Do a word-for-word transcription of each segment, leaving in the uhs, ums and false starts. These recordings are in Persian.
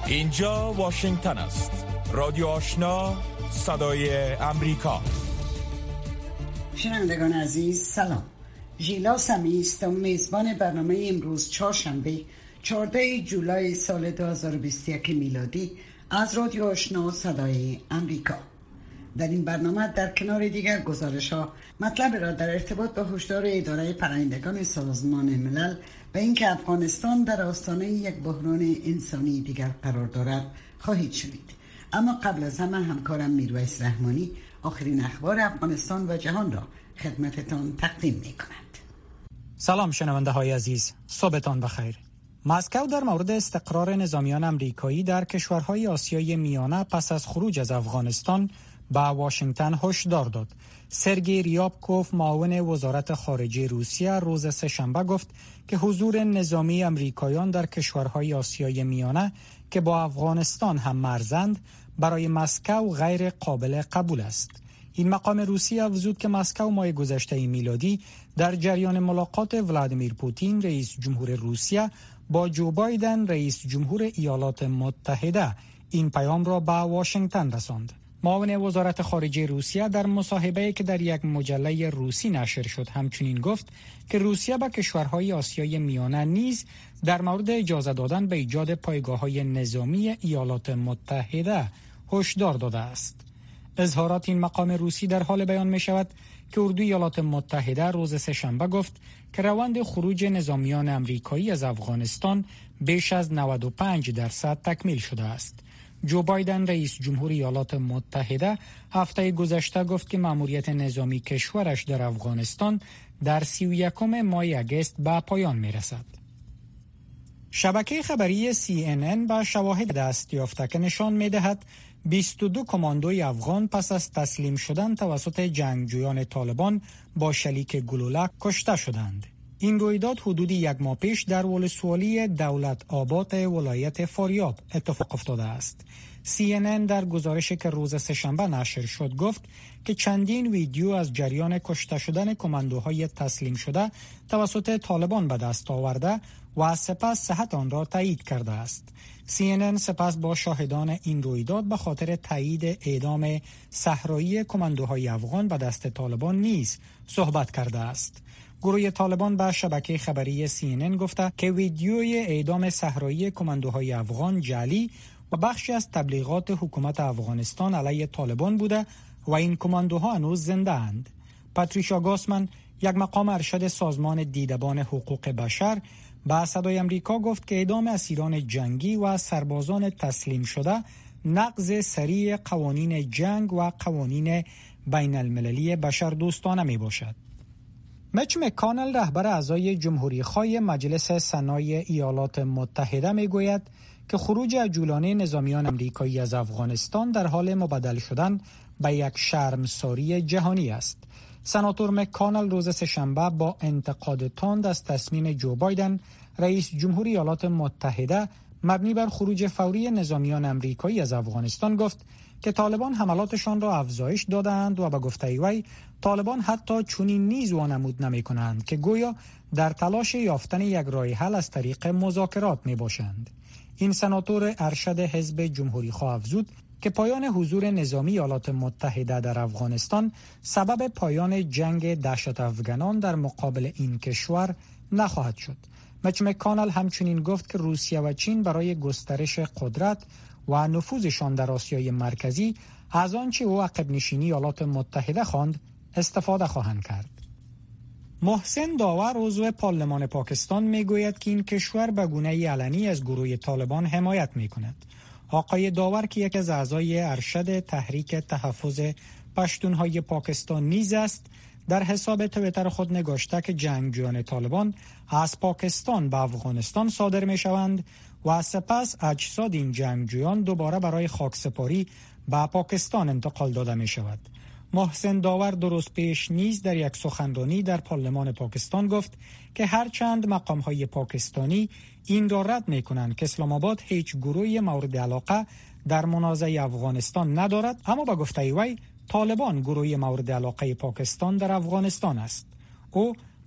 اینجا واشنگتن است. رادیو آشنا، صدای امریکا. شنوندگان عزیز سلام. ژیلا سمی است و میزبان برنامه امروز چهارشنبه چهاردهم جولای سال دو هزار و بیست و یک میلادی از رادیو آشنا صدای امریکا. در این برنامه در کنار دیگر گزارش ها مطلب را در ارتباط با هشدار اداره پناهندگان سازمان ملل و اینکه افغانستان در آستانه یک بحران انسانی دیگر قرار دارد خواهید شنید. اما قبل از همه همکارم میرویس رحمانی آخرین اخبار افغانستان و جهان را خدمتتان تقدیم می کند. سلام شنونده های عزیز، صبحتان بخیر. مسکو در مورد استقرار نظامیان امریکایی در کشورهای آسیای میانه پس از خروج از افغانستان به واشنگتن هشدار داد. سرگئی ریابکوف معاون وزارت خارجه روسیه روز سه‌شنبه گفت که حضور نظامی امریکایان در کشورهای آسیای میانه که با افغانستان هم مرزند برای مسکو غیر قابل قبول است. این مقام روسی افزود که مسکو ماه گذشته میلادی در جریان ملاقات ولادیمیر پوتین رئیس جمهور روسیه با جو بایدن رئیس جمهور ایالات متحده این پیام را به واشنگتن رساند. معاون وزارت خارجه روسیه در مصاحبه‌ای که در یک مجله روسی نشر شد همچنین گفت که روسیه به کشورهای آسیای میانه نیز در مورد اجازه دادن به ایجاد پایگاه‌های نظامی ایالات متحده هشدار داده است. اظهارات این مقام روسی در حال بیان می شود که اردوی ایالات متحده روز سه‌شنبه گفت که روند خروج نظامیان امریکایی از افغانستان بیش از نود و پنج درصد تکمیل شده است. جو بایدن رئیس جمهور ایالات متحده هفته گذشته گفت که مأموریت نظامی کشورش در افغانستان در سی و یکم ماه اگست به پایان می رسد. شبکه خبری سی ان ان با شواهد دست یافته که نشان می دهد بیست و دو کماندوی افغان پس از تسلیم شدن توسط جنگجویان طالبان با شلیک گلوله کشته شدند. این رویداد حدود یک ماه پیش در ولسوالی دولت آباد ولایت فاریاب اتفاق افتاده است. سی ان ان در گزارشی که روز سه‌شنبه نشر شد گفت که چندین ویدیو از جریان کشته شدن کماندوهای تسلیم شده توسط طالبان به دست آورده و سپس صحت آن را تایید کرده است. سی ان ان سپس با شاهدان این رویداد به خاطر تایید اعدام صحرایی کماندوهای افغان به دست طالبان نیز صحبت کرده است. گروه طالبان به شبکه خبری سی ان ان گفته که ویدیوی اعدام صحرایی کماندوهای افغان جعلی و بخشی از تبلیغات حکومت افغانستان علیه طالبان بوده و این کماندوها هنوز زنده اند. پاتریشیا گاسمن، یک مقام ارشد سازمان دیدبان حقوق بشر، به صدای امریکا گفت که اعدام اسیران جنگی و سربازان تسلیم شده نقض سریع قوانین جنگ و قوانین بین المللی بشردوستانه می باشد. میچ مکانل رهبر اعضای جمهوری‌خواه مجلس سنای ایالات متحده میگوید که خروج عجولانه نظامیان امریکایی از افغانستان در حال مبدل شدن به یک شرمساری جهانی است. سناتور مکانل روز سه‌شنبه با انتقاد تند از تصمیم جو بایدن رئیس جمهور ایالات متحده مبنی بر خروج فوری نظامیان امریکایی از افغانستان گفت که طالبان حملاتشان را افزایش دادند و به گفته وی طالبان حتی چنین نیز وانمود نمی‌کنند که گویا در تلاش یافتن یک راه حل از طریق مذاکرات میباشند. این سناتور ارشد حزب جمهوری‌خواه افزود که پایان حضور نظامی ایالات متحده در افغانستان سبب پایان جنگ دهشت افغانان در مقابل این کشور نخواهد شد. میچ مکانل همچنین گفت که روسیه و چین برای گسترش قدرت و نفوذشان در آسیای مرکزی از آنچه او عقب نشینی ایالات متحده خواند استفاده خواهند کرد. محسن داور عضو پارلمان پاکستان میگوید که این کشور به گونه علنی از گروه طالبان حمایت میکند. آقای داور که یکی از اعضای ارشد تحریک تحفظ پشتونهای پاکستان نیز است، در حساب توییتر خود نگاشته که جنگجویان طالبان از پاکستان به افغانستان صادر میشوند و سپس اجساد این جنگجویان دوباره برای خاکسپاری به پاکستان انتقال داده می شود. محسن داور درست پیش نیز در یک سخنرانی در پارلمان پاکستان گفت که هرچند مقام‌های پاکستانی این را رد می‌کنند که اسلام آباد هیچ گروهی مورد علاقه در منازعه افغانستان ندارد، اما با گفته وی طالبان گروهی مورد علاقه پاکستان در افغانستان است. او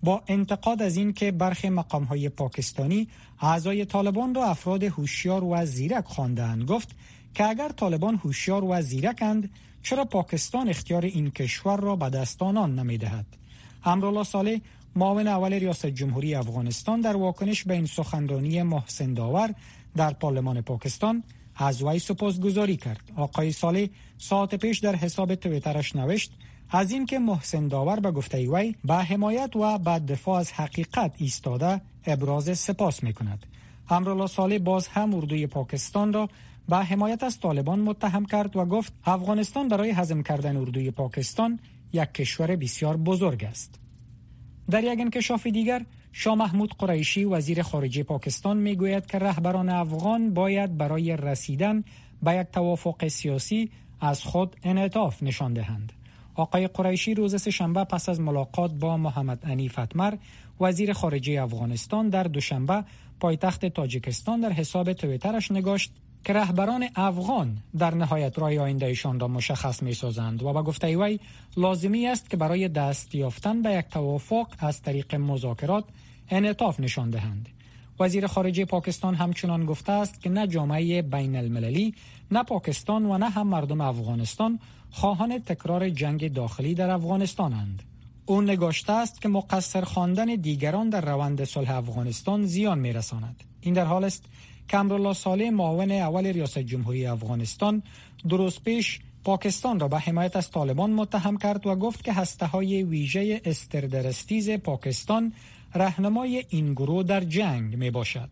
با انتقاد از این که برخی مقام‌های پاکستانی اعضای طالبان را افراد هوشیار و زیرک خواندند، گفت که اگر طالبان هوشیار و زیرکند، چرا پاکستان اختیار این کشور را به دست آنان نمی‌دهد؟ امرالله صالح، معاون اول ریاست جمهوری افغانستان، در واکنش به این سخنرانی محسن داور در پارلمان پاکستان از وی سپاسگزاری کرد. آقای صالح ساعت پیش در حساب توییترش نوشت از اینکه محسن داور به گفته وی به حمایت و به دفاع از حقیقت ایستاده ابراز سپاس می‌کند. امرالله صالح باز هم اردوی پاکستان را به حمایت از طالبان متهم کرد و گفت افغانستان برای هضم کردن اردوی پاکستان یک کشور بسیار بزرگ است. در یک انکشاف دیگر، شاه محمود قریشی وزیر خارجه پاکستان میگوید که رهبران افغان باید برای رسیدن به یک توافق سیاسی از خود انعطاف نشان دهند. آقای قریشی روز سه‌شنبه پس از ملاقات با محمد عنیف اتمر وزیر خارجه افغانستان در دوشنبه پایتخت تاجیکستان در حساب توییترش نگاشت که رهبران افغان در نهایت راه آیندهشان را مشخص می‌سازند و با گفته وی لازمی است که برای دست یافتن به یک توافق از طریق مذاکرات انعطاف نشان دهند. وزیر خارجه پاکستان همچنان گفته است که نه جامعه بین المللی، نه پاکستان و نه هم مردم افغانستان خواهان تکرار جنگ داخلی در افغانستانند. او نگاشته است که مقصر خواندن دیگران در روند صلح افغانستان زیان می‌رساند. این در حال است که امرالله صالح معاون اول ریاست جمهوری افغانستان دو روز پیش پاکستان را به حمایت از طالبان متهم کرد و گفت که هسته‌های ویژه استردرستیز پاکستان راهنمای این گروه در جنگ می باشد.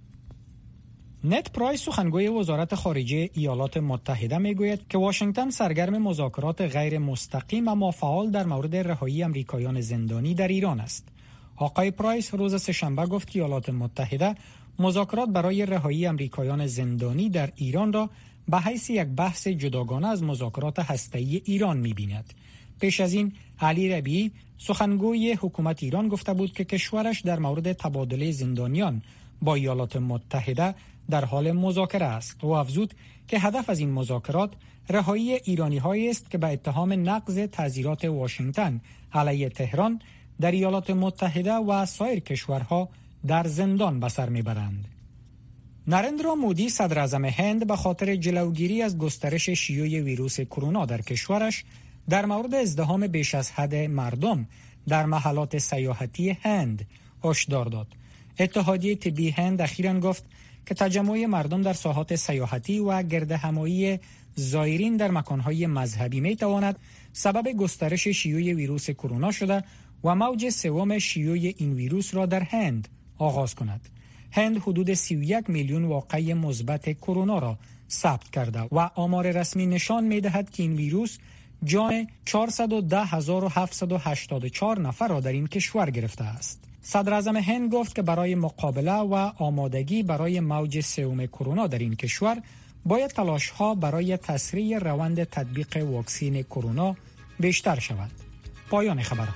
نت پرایس، سخنگوی وزارت خارجه ایالات متحده، میگوید که واشنگتن سرگرم مذاکرات غیر مستقیم اما فعال در مورد رهایی امریکایان زندانی در ایران است. آقای پرایس روز سه‌شنبه گفت که ایالات متحده مذاکرات برای رهایی امریکایان زندانی در ایران را به حیث یک بحث جداگانه از مذاکرات هسته‌ای ایران می‌بیند. پیش از این علی ربیعی، سخنگوی حکومت ایران، گفته بود که کشورش در مورد تبادله زندانیان با ایالات متحده در حال مذاکره است و افزود که هدف از این مذاکرات رهایی ایرانی‌هایی است که به اتهام نقض تعزیرات واشنگتن علیه تهران در ایالات متحده و سایر کشورها در زندان به سر میبرند. نرندرا مودی، صدر اعظم هند، به خاطر جلوگیری از گسترش شیوع ویروس کرونا در کشورش در مورد ازدحام بیش از حد مردم در محلات سیاحتی هند هشدار داد. اتحادیه طبی هند اخیراً گفت که تجمع مردم در ساحات سیاحتی و گردهمایی زائرین در مکانهای مذهبی می تواند سبب گسترش شیوع ویروس کرونا شده و موج سوم شیوع این ویروس را در هند آغاز کند. هند حدود سی و یک میلیون واقعه مثبت کرونا را ثبت کرده و آمار رسمی نشان می‌دهد که این ویروس جان چهارصد و ده هزار و هفتصد و هشتاد و چهار نفر را در این کشور گرفته است. صدر اعظم هند گفت که برای مقابله و آمادگی برای موج سوم کرونا در این کشور باید تلاش‌ها برای تسریع روند تطبیق واکسن کرونا بیشتر شود. پایان خبرها.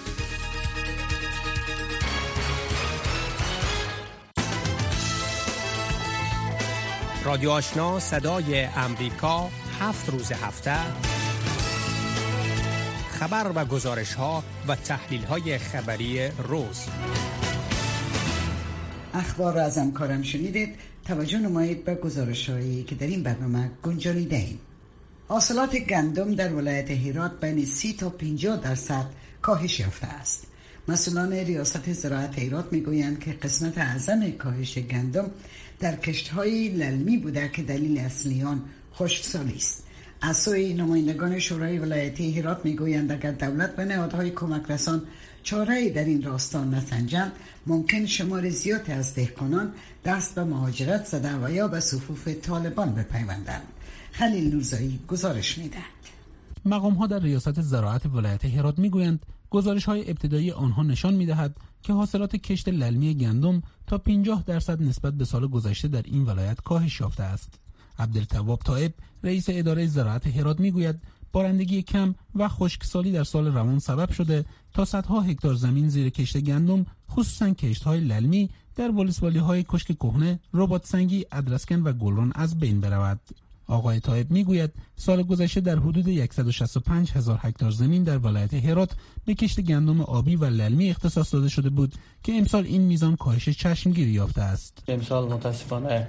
رادیو آشنا، صدای امریکا، هفت روز هفته خبر و گزارش ها و تحلیل های خبری روز. اخبار را از همکارم شنیدید. توجه نمایید به گزارش هایی که در این برنامه گنجانیده ایم. حاصلات گندم در ولایت هرات بین سی تا پنجاه درصد کاهش یافته است. مسئولان ریاست زراعت هرات میگویند که قسمت اعظم کاهش گندم در کشت‌های للمی بوده که دلیل اصلی آن خشکسالی است. از سوی نمایندگان شورای ولایتی هرات میگویند اگر دولت و نهادهای کمک رسان چاره‌ای در این راستا نسنجند، ممکن شمار زیادی از دهقانان دست به مهاجرت زده و یا به صفوف طالبان بپیوندند. خلیل نورزایی گزارش میدهد. مقام‌ها در ریاست زراعت ولایت هرات میگویند گزارش‌های ابتدایی آنها نشان می‌دهد که حاصلات کشت للمی گندم تا پنجاه درصد نسبت به سال گذشته در این ولایت کاهش یافته است. عبدالتواب طایب، رئیس اداره زراعت هرات میگوید بارندگی کم و خشکسالی در سال روان سبب شده تا صدها هکتار زمین زیر کشت گندم، خصوصاً کشت‌های للمی در ولسوالی‌های کشک کهنه، رباط سنگی، ادرسکن و گلران از بین برود. آقای طایب میگوید سال گذشته در حدود صد و شصت و پنج هزار هکتار زمین در ولایت هرات به کشت گندم آبی و للمی اختصاص داده شده بود که امسال این میزان کاهش چشمگیری یافته است. امسال متاسفانه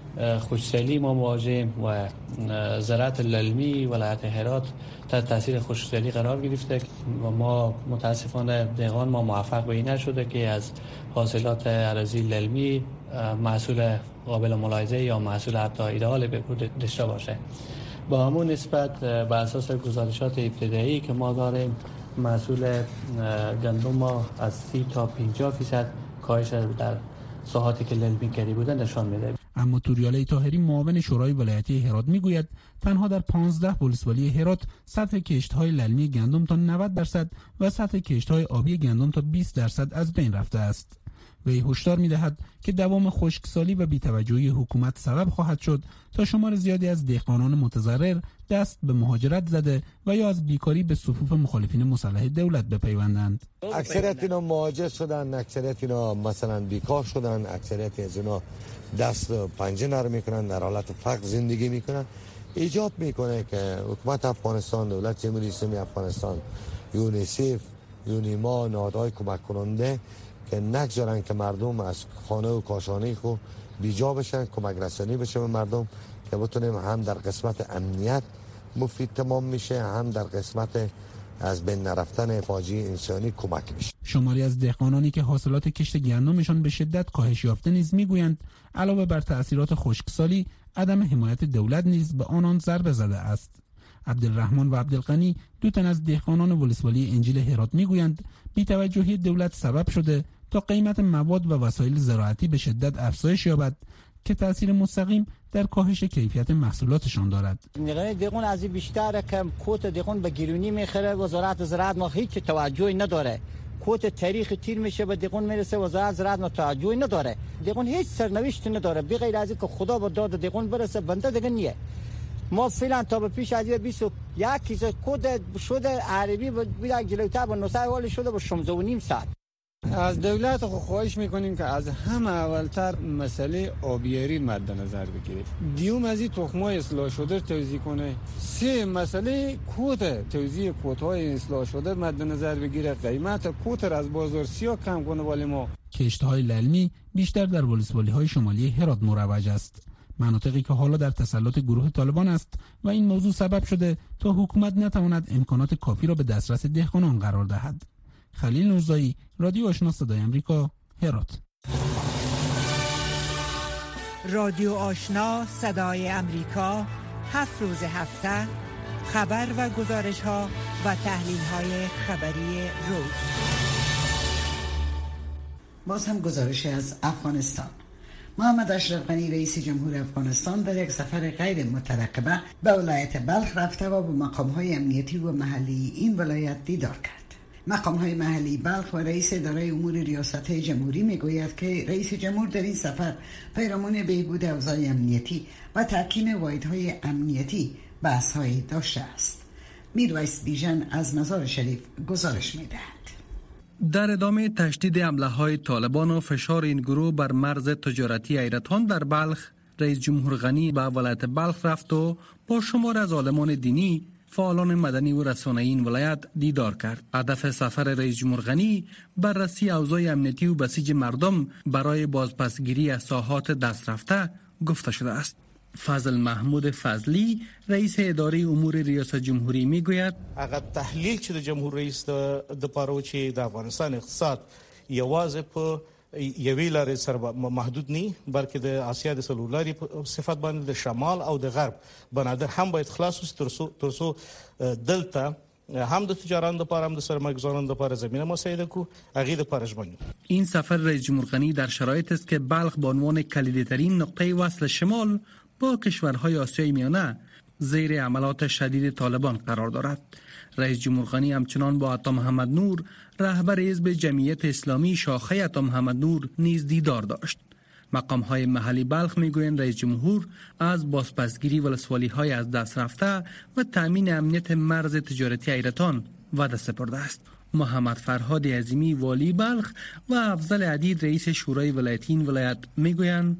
خشکسالی ما مواجهیم و زراعت للمی ولایت هرات تحت تاثیر خشکسالی قرار گرفته و ما متاسفانه دهقان ما موفق به این نشده که از حاصلات اراضی للمی محصول قابل ملاحظه یا محصول حتی ایدئال بهبود داشته باشه. با همون نسبت بر اساس گزارشات ابتدایی که ما داریم محصول گندم ما از سی تا پنجاه فیصد کاهش در ساحاتی که للمی کردی بودن نشان میده. اما توریاله طاهری معاون شورای ولایتی هرات میگوید تنها در پانزده ولسوالی هرات سطح کشت‌های للمی گندم تا نود درصد و سطح کشت‌های آبی گندم تا بیست درصد از بین رفته است. وی هشدار می‌دهد که دوام خشکسالی و بی‌توجهی حکومت سبب خواهد شد تا شمار زیادی از دهقانان متضرر دست به مهاجرت زده و یا از بیکاری به صفوف مخالفین مسلح دولت بپیوندند. اکثریت اینا مهاجر شدن، اکثریت اینا مثلا بیکار شدن، اکثریت از اینا دست و پنجه نرم میکنن، در حالت فقر زندگی میکنن. ایجاب میکنه که حکومت افغانستان، دولت جمهوری اسلامی افغانستان، یونیسف، یونیما، نهادهای کمک کننده که نگذارن که مردم از خانه و کاشانه خود بیجا بشن، کمک رسانی بشه به مردم که بتونیم هم در قسمت امنیت مفید تمام میشه، هم در قسمت از بین نرفتن فاجعه انسانی کمک میشه. شماری از دهقانانی که حاصلات کشت گندمشان به شدت کاهش یافته نیز میگویند علاوه بر تأثیرات خشکسالی، عدم حمایت دولت نیز به آنان ضربه زده است. عبدالرحمن و عبدالغنی دو تن از دهقانان ولسوالی انجیل هرات میگویند بی‌توجهی دولت سبب شده تا قیمت مواد و وسایل زراعتی به شدت افزایش یابد که تأثیر مستقیم در کاهش کیفیت محصولاتشان دارد. نگرانی دهقان از بیشتره که کوت دهقان به گرونی میخره، وزارت زراعت ما هیچ توجهی نداره. کوت تاریخ تیر میشه به دهقان میرسه، وزارت زراعت ما توجهی نداره. دهقان هیچ سرنوشتی نداره به غیر از اینکه خدا به داد دهقان برسه، بنده دیگه نیه. ما فعلا تا به پیش از بیست و یک کیسه کد شده عربی به جلوتر به نصف حال شده به شانزده و نیم ساعت. از دولت خواهش میکنیم که از همه اولتر مسئله آبیاری مد نظر بگیره. دیوم از این تخمای اصلاح شده توزیع کنه. سه مسئله کوت توزیع کوت‌های اصلاح شده مد نظر بگیره. قیمت کوت را از بازار سیاه کم کنه. ولی ما کشت‌های للمی بیشتر در ولسوالی‌های شمالی هرات مروج است. مناطقی که حالا در تسلط گروه طالبان است و این موضوع سبب شده تا حکومت نتواند امکانات کافی را به دسترس دهقانان قرار دهد. خلیل نورزایی، رادیو آشنا صدای امریکا، هرات. رادیو آشنا صدای امریکا، هفت روز هفته خبر و گزارش ها و تحلیل های خبری روز. باز هم گزارش از افغانستان. محمد اشرف غنی رئیس جمهور افغانستان در یک سفر غیر مترقبه به ولایت بلخ رفته و با مقام‌های امنیتی و محلی این ولایت دیدار کرد. مقام‌های محلی بلخ و رئیس اداره امور ریاست جمهوری میگوید که رئیس جمهور در این سفر پیرامون بهبود اوضاع امنیتی و تحکیم واحدهای امنیتی بحث‌هایی داشته است. میرویس بیژن از مزار شریف گزارش می‌دهد. در ادامه تشدید حمله‌های طالبان و فشار این گروه بر مرز تجارتی ایرتان در بلخ، رئیس جمهور غنی به ولایت بلخ رفت و با شمار از عالمان دینی، فعالان مدنی و رسانه‌ای این ولایت دیدار کرد. هدف سفر رئیس جمهور غنی بررسی اوضاع امنیتی و بسیج مردم برای بازپسگیری از ساحات دست رفته گفته شده است. فضل محمود فضلی رئیس اداره امور ریاست جمهوری میگوید هغه تحلیل چې د جمهور رئیس د پاره چې د افغانستان اقتصاد یوازې په یوې لارې سره محدود نه بلکې د آسیا د سلولاري صفات باندې د شمال او د غرب بنادر هم باید خلاص وي ترڅو ترڅو دلته هم د تجاران د پاره هم د سرمایه‌گذاران د پاره زمینه مساعده کو هغه د پاره ژمنو. این سفر رئیس جمهور غنی در شرایط است که بلخ به عنوان کلیدترین نقطه وصل شمال با کشورهای آسیای میانه زیر عملات شدید طالبان قرار دارد. رئیس جمهور غنی همچنان با عطا محمد نور رهبر حزب جمعیت اسلامی شاخه عطا محمد نور نیز دیدار داشت. مقام‌های محلی بلخ میگویند رئیس جمهور از بازپسگیری ولسوالی‌های از دست رفته و تأمین امنیت مرز تجارتی ایرتان وعده سپرده است. محمد فرهاد عظیمی والی بلخ و افضل عدید رئیس شورای ولایتی این ولایت میگویند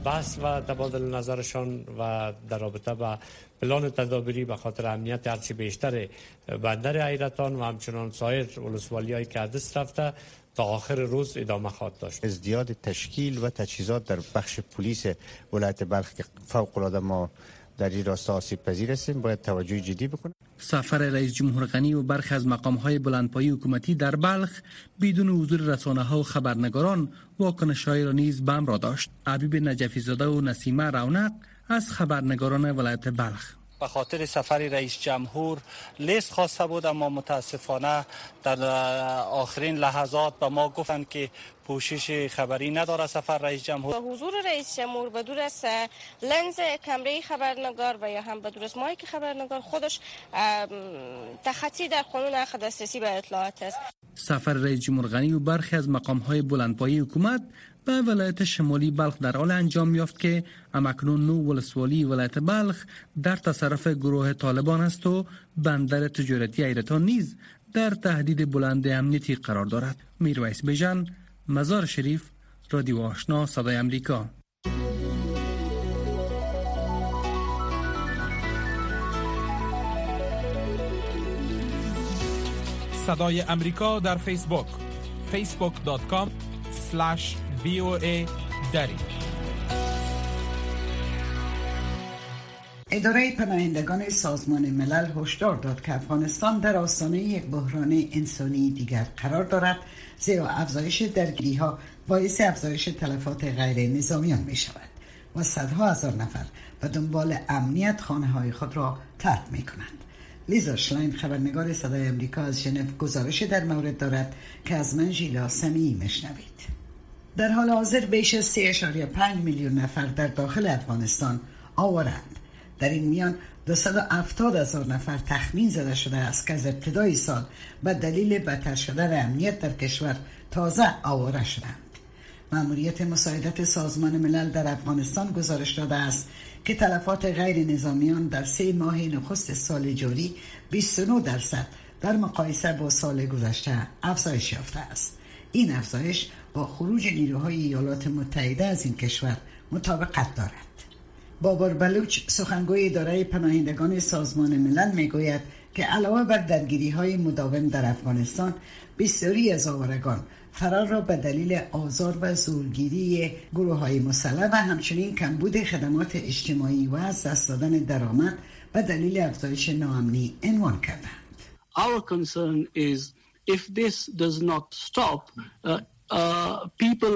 بحث و تبادل نظرشان و در رابطه با پلان تدابیری به خاطر امنیت هرچی بیشتر بندر حیرتان و همچنان سایر ولسوالی‌هایی که دست رفته تا آخر روز ادامه خواهد داشت. ازدیاد تشکیل و تجهیزات در بخش پلیس ولایت بلخ که فوق العاده ما در این راستا آسیب پذیر هستیم باید توجه جدی بکنیم. سفر رئیس جمهور غنی و برخی از مقام‌های بلندپایه حکومتی در بلخ بدون حضور رسانه‌ها و خبرنگاران واکنش‌های را نیز به همراه داشت. حبیب نجفی زاده و نسیمه رونق از خبرنگاران ولایت بلخ به خاطر سفر رئیس جمهور لیست خواسته بود، اما متاسفانه در آخرین لحظات به ما گفتند که پوشش خبری نداره سفر رئیس جمهور. حضور رئیس جمهور بدون از لنز کمره خبرنگار و یا هم بدون از مایک خبرنگار خودش تخطی در قانون حق دسترسی به اطلاعات است. سفر رئیس جمهور غنی و برخی از مقام‌های بلندپایه حکومت به ولایت شمالی بلخ در حال انجام یافت که همکنون نو ولسوالی ولایت بلخ در تصرف گروه طالبان است و بندر تجارتی حیرتان نیز در تهدید بلند امنیتی قرار دارد. میرویس بیژن، مزار شریف، رادیو آشنا، صدای امریکا. صدای امریکا در فیسبوک فیسبوک دات کام اسلش وی او ای دری. اداره پناهندگان سازمان ملل هشدار داد که افغانستان در آستانه یک بحران انسانی دیگر قرار دارد، زیرا افزایش درگیری‌ها باعث افزایش تلفات غیر نظامیان می شود و صدها هزار نفر به دنبال امنیت خانه‌های خود را ترک می کنند. لیزا شلاین خبرنگار صدای امریکا از ژنو گزارش در مورد دارد که از من ژیلا سمیعی میشنوید. در حال حاضر بیش از سه ممیز پنج میلیون نفر در داخل افغانستان آوارند. در این میان دویست و هفتاد هزار نفر تخمین زده شده است که از ابتدای سال به دلیل بدتر شدن امنیت در کشور تازه آواره شدند. مأموریت مساعدت سازمان ملل در افغانستان گزارش داده است که تلفات غیر نظامیان در سه ماه نخست سال جاری بیست و نه درصد در مقایسه با سال گذشته افزایش یافته است. این افزایش با خروج نیروهای ایالات متحده از این کشور مطابقت دارد. بابر بلوچ سخنگوی اداره پناهندگان سازمان ملل میگوید که علاوه بر درگیری‌های مداوم در افغانستان، بسیاری از آوارگان فرار را به دلیل آزار و زورگیری گروه‌های مسلح و همچنین کمبود خدمات اجتماعی و از دست دادن درآمد به دلیل افزایش ناامنی عنوان کردند. Our concern is if this does not stop, uh, Uh, people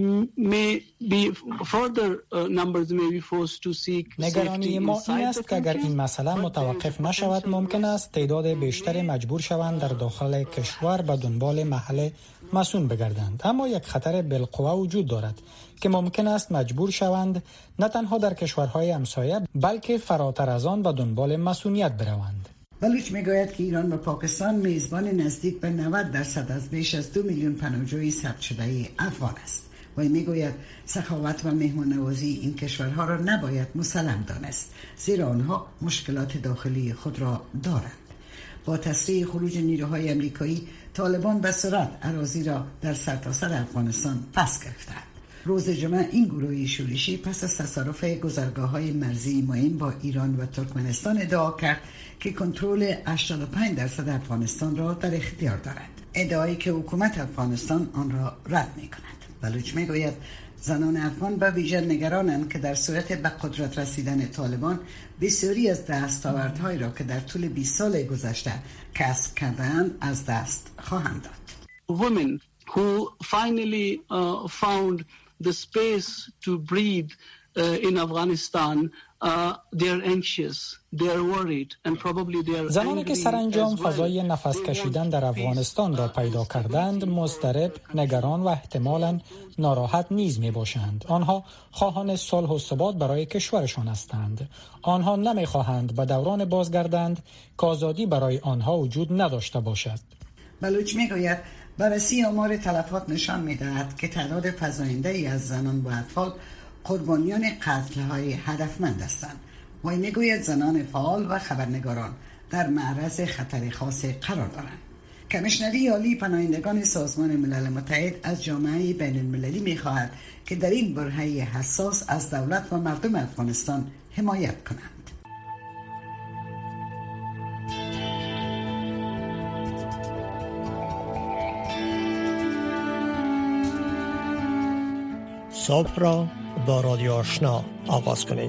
may be further uh, numbers may be forced to seek نگرانی ما این است که اگر این مسئله متوقف نشود ممکن است تعداد بیشتری مجبور شوند در داخل کشور به دنبال محل مسکون بگردند. اما یک خطر بالقوه وجود دارد که ممکن است مجبور شوند نه تنها در کشورهای همسایه بلکه فراتر از آن به دنبال مسکونیت بروند. بلوچ میگوید که ایران و پاکستان میزبان نزدیک به نود درصد از بیش از دو میلیون پناهجوی ثبت شده افغان است. و میگوید سخاوت و مهمان نوازی این کشورها را نباید مسلم دانست، زیرا آنها مشکلات داخلی خود را دارند. با تسریع خروج نیروهای امریکایی، طالبان به سرعت اراضی را در سرتاسر افغانستان پس گرفتند. روز جمعه این گروه شورشی پس از تصرف گذرگاه‌های مرزی مهم با ایران و ترکمنستان ادعا کرد که کنترل هشتاد و پنج درصد افغانستان را در اختیار دارد. ادعایی که حکومت افغانستان آن را رد می‌کند. بلوچ می‌گوید زنان افغان به ویژه نگرانند که در صورت به قدرت رسیدن طالبان بسیاری از دستاوردهایی را که در طول بیست سال گذشته کسب کرده‌اند از دست خواهند داد. Women who finally uh, found the space to breathe uh, in Afghanistan, uh, they are anxious, they are worried and probably they are زنانی که سرانجام فضای نفس کشیدن در افغانستان را پیدا کردند مضطرب، نگران و احتمالاً ناراحت نیز می باشند. آنها خواهان صلح و ثبات برای کشورشان هستند. آنها نمی خواهند به دوران بازگردند که آزادی برای آنها وجود نداشته باشد. بلوچ می گوید بررسی آمار تلفات نشان می‌دهد که تعداد فزاینده‌ای از زنان و اطفال قربانیان قتل‌های هدفمند هستند. و می‌گوید زنان فعال و خبرنگاران در معرض خطر خاص قرار دارند. کمیشنری عالی پناهندگان سازمان ملل متحد از جامعه بین المللی می خواهد که در این برهه حساس از دولت و مردم افغانستان حمایت کنند. صبح را با رادیو آشنا آغاز کنید.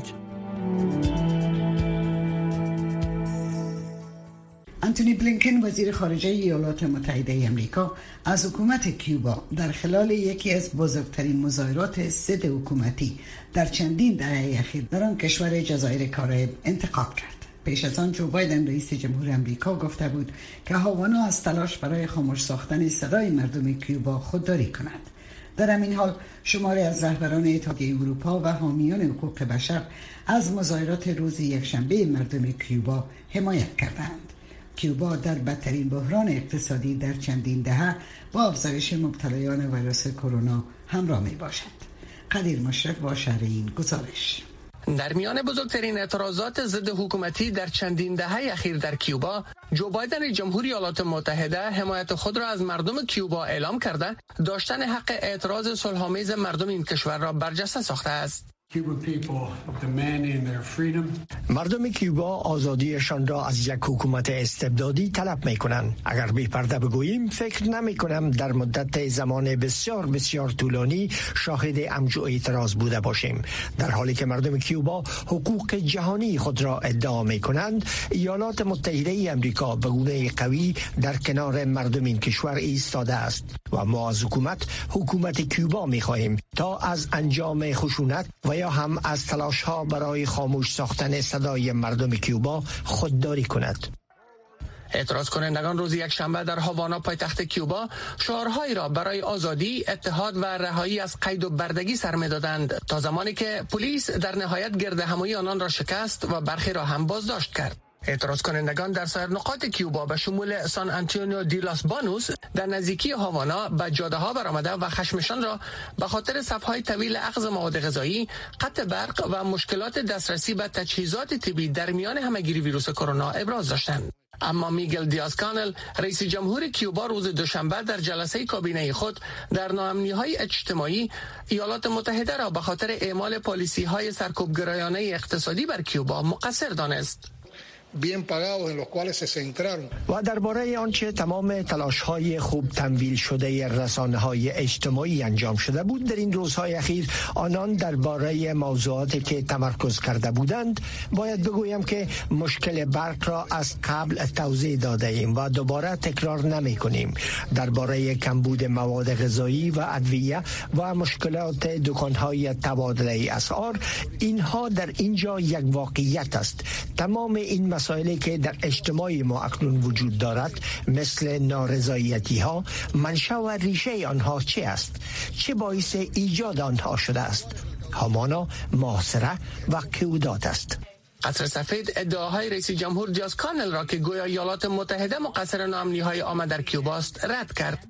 آنتونی بلینکن وزیر خارجه ایالات متحده آمریکا از حکومت کیوبا در خلال یکی از بزرگترین مظاهرات ضد حکومتی در چندین دهه اخیر در آن کشور جزایر کارائیب انتقاد کرد. پیش از آن جو بایدن رئیس جمهور آمریکا گفته بود که هاوانا از تلاش برای خاموش ساختن صدای مردم کیوبا خودداری کند. در همین حال شماری از رهبران اتحادیه اروپا و حامیان حقوق بشر از مظاهرات روز یکشنبه مردم کیوبا حمایت کردند. کیوبا در بدترین بحران اقتصادی در چندین دهه با افزایش مبتلایان ویروس کرونا همراه می باشد. قدیر مشرف با شرح این گزارش. در میان بزرگترین اعتراضات ضد حکومتی در چندین دهه اخیر در کیوبا، جو بایدن جمهوری ایالات متحده حمایت خود را از مردم کیوبا اعلام کرده، داشتن حق اعتراض صلح‌آمیز مردم این کشور را برجسته ساخته است. مردم کیوبا آزادیشان را از یک حکومت استبدادی طلب می کنند. اگر بی پرده بگوییم، فکر نمی کنم در مدت زمان بسیار بسیار طولانی شاهد همچو اعتراض بوده باشیم. در حالی که مردم کیوبا حقوق جهانی خود را ادعا می کنند، ایالات متحده آمریکا به گونه قوی در کنار مردم این کشور ایستاده است و ما از حکومت حکومت کیوبا می خواهیم تا از انجام خشونت و یا هم از تلاش ها برای خاموش ساختن صدای مردم کیوبا خودداری کند. اعتراض کنندگان روز یک شنبه در هاوانا پایتخت کیوبا شعارهایی را برای آزادی، اتحاد و رهایی از قید و بردگی سر می‌دادند تا زمانی که پلیس در نهایت گرد همایی آنان را شکست و برخی را هم بازداشت کرد. اعتراض کنندگان در سایر نقاط کیوبا به شمول سان آنتونیو دی لاس بانوس در نزدیکی هاوانا به جاده ها برآمده و خشمشان را به خاطر صف‌های طویل اخذ مواد غذایی، قطع برق و مشکلات دسترسی به تجهیزات طبی در میان همهگیری ویروس کرونا ابراز داشتند. اما میگل دیاز کانل رئیس جمهور کیوبا روز دوشنبه در جلسه کابینه خود در ناامنی‌های اجتماعی ایالات متحده را به خاطر اعمال پالیسی‌های سرکوبگرایانه اقتصادی بر کیوبا مقصر دانست. و درباره آنچه تمام تلاش‌های خوب تمویل شده رسانه‌های اجتماعی انجام شده بود در این روزهای اخیر، آنان درباره موضوعاتی که تمرکز کرده بودند، باید بگویم که مشکل برق را از قبل توضیح داده ایم و دوباره تکرار نمی کنیم. درباره کمبود مواد غذایی و ادویه و مشکلات دکان‌های تبادله اسعار، اینها در اینجا یک واقعیت است. تمام این مسائلی که در اجتماع ما اکنون وجود دارد، مثل نارضایتی ها، منشأ و ریشه آنها چه است؟ چه باعث ایجاد آنها شده است؟ همانا محاصره و کودات است. قصر سفید ادعاهای رئیس جمهور دیاز کانل را که گویا ایالات متحده مقصر ناامنی‌های آمد در کیوباست رد کرد.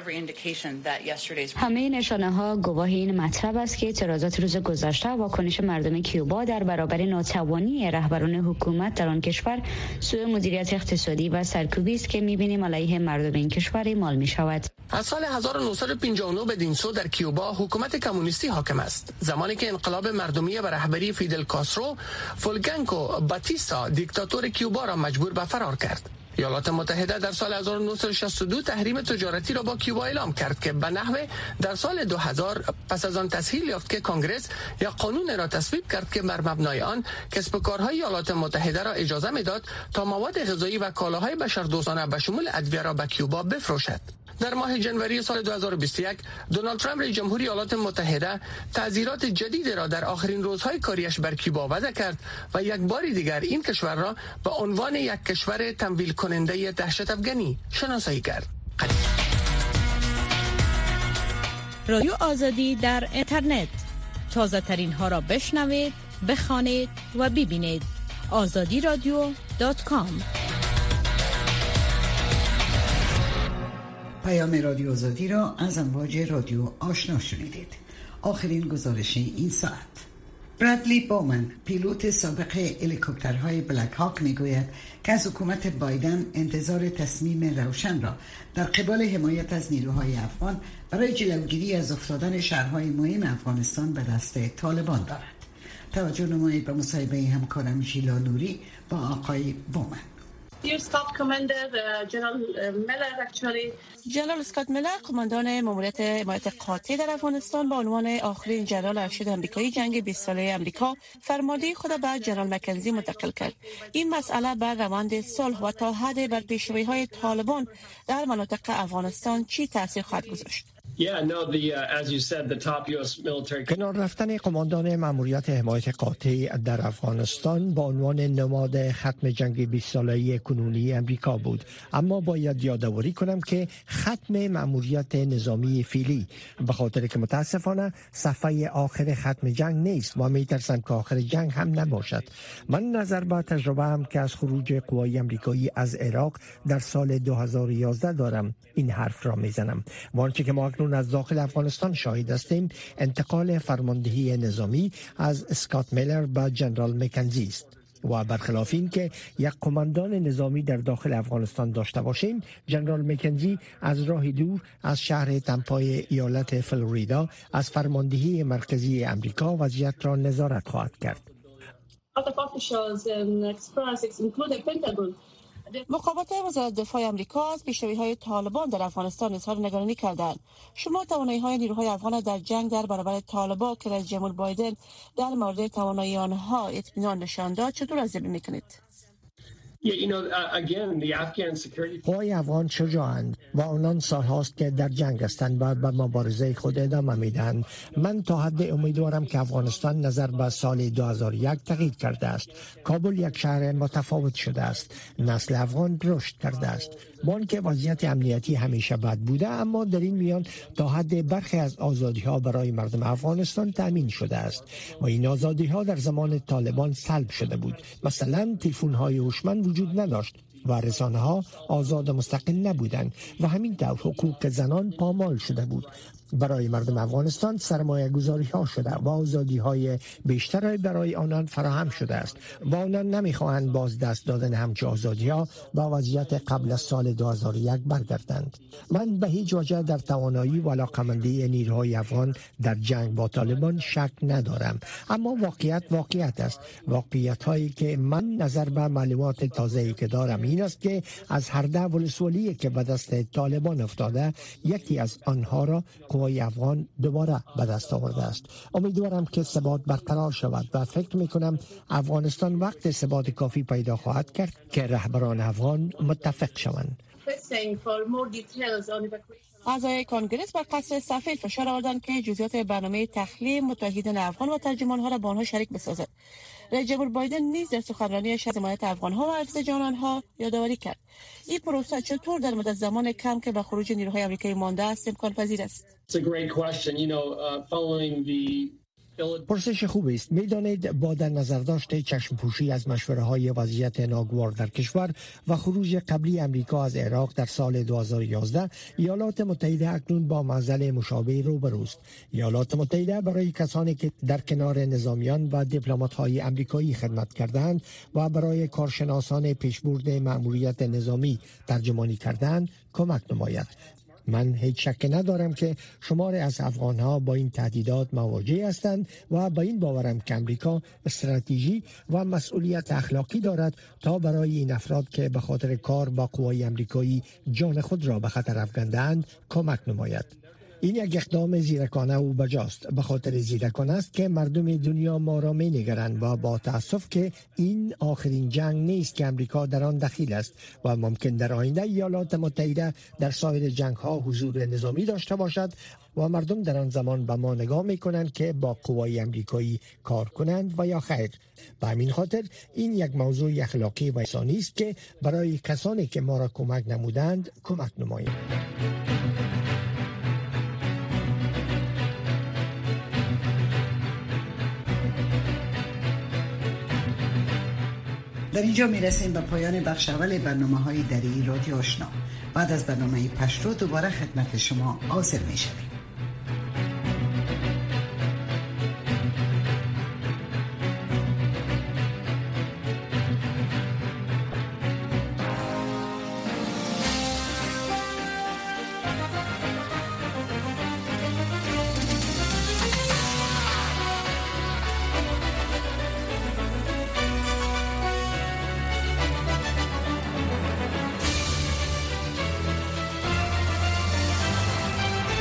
همه نشانه ها گواه این مطلب است که اعتراضات روز گذشته واکنش مردم کیوبا در برابر ناتوانی رهبران حکومت در آن کشور سوء مدیریت اقتصادی و سرکوبی است که می‌بینیم علیه مردم این کشور اعمال می‌شود. از سال هزار و نهصد و پنجاه و نه بدین سو در کیوبا حکومت کمونیستی حاکم است. زمانی که انقلاب مردمی به رهبری فیدل کاسترو فولگانکو باتیستا دیکتاتور کیوبا را مجبور به فرار کرد. ایالات متحده در سال هزار و نهصد و شصت و دو تحریم تجارتی را با کیوبا اعلام کرد که به نحوه در سال دو هزار پس از آن تسهیل یافت که کنگره یا قانون را تصویب کرد که بر مبنای آن کسب و کارهای ایالات متحده را اجازه میداد تا مواد غذایی و کالاهای بشردوستانه به شمول ادویه را به کیوبا بفروشد. در ماه ژانویه سال دو هزار و بیست و یک دونالد ترامپ رئیس جمهور ایالات متحده تعزیرات جدید را در آخرین روزهای کاریش بر کیوبا وضع کرد و یک بار دیگر این کشور را به عنوان یک کشور تمویل کننده دهشت افغانی شناسایی کرد. رادیو آزادی در اینترنت، تازه ترین ها را بشنوید، بخوانید و ببینید. آزادی رادیو دات کام. پیام رادیو آزادی را از امواج رادیو آشنا شنیدید. آخرین گزارش این ساعت. برادلی بومن پیلوت سابق هلیکوپترهای بلک هاک میگوید که از حکومت بایدن انتظار تصمیم روشن را در قبال حمایت از نیروهای افغان برای جلوگیری از افتادن شهرهای مهم افغانستان به دست طالبان دارد. توجه نمایید به مصاحبه همکارم ژیلا نوری با آقای بومن. جنرال اسکات میلر قماندان ماموریت حمایت قاطع در افغانستان با عنوان آخرین جنرال ارشد آمریکایی جنگ بیست ساله آمریکا فرمانده خود به جنرال مکنزی منتقل کرد. این مسئله بر روند صلح و تا حد بر پیشروی‌های طالبان در مناطق افغانستان چی تاثیر خواهد گذاشت؟ کنار رفتن قماندان ماموریت حمایت قاطع در افغانستان با عنوان نماد ختم جنگ بیست ساله کنونی امریکا بود، اما باید یادآوری کنم که ختم ماموریت نظامی فعلی، به خاطر که متاسفانه صفحه آخر ختم جنگ نیست و میترسم که آخر جنگ هم نباشد. من نظر به تجربه هم که از خروج قوای امریکایی از عراق در سال دو هزار و یازده دارم این حرف را میزنم. وانچه که ما اکنون از داخل افغانستان شاهد هستیم انتقال فرماندهی نظامی از اسکات میلر به جنرال مکنزی است و برخلاف این که یک قماندان نظامی در داخل افغانستان داشته باشیم، جنرال مکنزی از راه دور از شهر تمپای ایالت فلوریدا از فرماندهی مرکزی امریکا وضعیت را نظارت خواهد کرد. مقامات وزارت دفاع آمریکا از پیشروی‌های طالبان در افغانستان اظهار نگرانی کردند. شما توانایی‌های نیروهای افغان در جنگ در برابر طالبان که رئیس جمهور بایدن در مورد توانایی آنها اطمینان نشان داد چطور ارزیابی می‌کنید؟ قوای افغان شجاعند و آنان سالهاست که در جنگ هستند و به مبارزه خود ادامه میدهند. من تا حد امیدوارم که افغانستان نظر به سال دو هزار و یک تغییر کرده است. کابل یک شهر متفاوت شده است. نسل افغان رشد کرده است. با آنکه وضعیت امنیتی همیشه بد بوده، اما در این میان تا حد برخی از آزادی ها برای مردم افغانستان تامین شده است و این آزادی ها در زمان طالبان سلب شده بود. مثلا تلفن های هوشمند وجود نداشت و رسانه ها آزاد مستقل نبودند و همینطور حقوق زنان پامال شده بود. برای مردم افغانستان سرمایه گذاری ها شده و آزادی های بیشتر برای آنان فراهم شده است و آنان نمیخواهند باز دست دادن همچه آزادی ها با وضعیت قبل از سال دو هزار و یک برگردند. من به هیچ وجه در توانایی و علاقمندی نیروهای افغان در جنگ با طالبان شک ندارم، اما واقعیت واقعیت است. واقعیت هایی که من نظر به معلومات تازه‌ای که دارم این است که از هر ده ولسوالی که به دست طالبان افتاده، یکی از آنها را قوای افغان دوباره به دست آورده است. امیدوارم که ثبات برقرار شود و فکر میکنم افغانستان وقت ثبات کافی پیدا خواهد کرد که رهبران افغان متفق شوند. اعضای کنگرس بر قصر سفید فشار آوردند که جزئیات برنامه تخلیه متحدین افغان و ترجمانها را با آنها شریک بسازد. رئیس جمهور بایدن نیز در سخنرانیش از حمایت افغانها و حفظ جان آنها یادآوری کرد. این پروسه چطور در مدت زمان کم که به خروج نیروهای آمریکایی مانده است امکان پذیر است؟ پرسش خوبی است. میدانید با در نظر داشت چشم پوشی از مشوره های وضعیت ناگوار در کشور و خروج قبلی امریکا از عراق در سال دو هزار و یازده، ایالات متحده اکنون با معضل مشابه روبروست. ایالات متحده برای کسانی که در کنار نظامیان و دیپلمات های امریکایی خدمت کردند و برای کارشناسان پیشبرد مأموریت نظامی ترجمانی کردند کمک نماید. من هیچ شک ندارم که شمار از افغانها با این تهدیدات مواجه هستند و با این باورم که امریکا استراتژی و مسئولیت اخلاقی دارد تا برای این افراد که به خاطر کار با قوای امریکایی جان خود را به خطر افکنده‌اند کمک نماید. این یک اقدام زیرکانه و بجاست. به خاطر زیرکانه است که مردم دنیا ما را می نگرند و با تأسف که این آخرین جنگ نیست که امریکا در آن دخیل است و ممکن در آینده ایالات متحده در سایر جنگ ها حضور نظامی داشته باشد و مردم در آن زمان به ما نگاه می کنند که با قوای امریکایی کار کنند و یا خیر. به همین خاطر این یک موضوع اخلاقی و انسانی است که برای کسانی که ما را کمک نمودند کمک نماییم. در اینجا میرسیم به پایان بخش اول برنامه های دری رادیو آشنا. بعد از برنامه پشتو دوباره خدمت شما حاضر میشویم.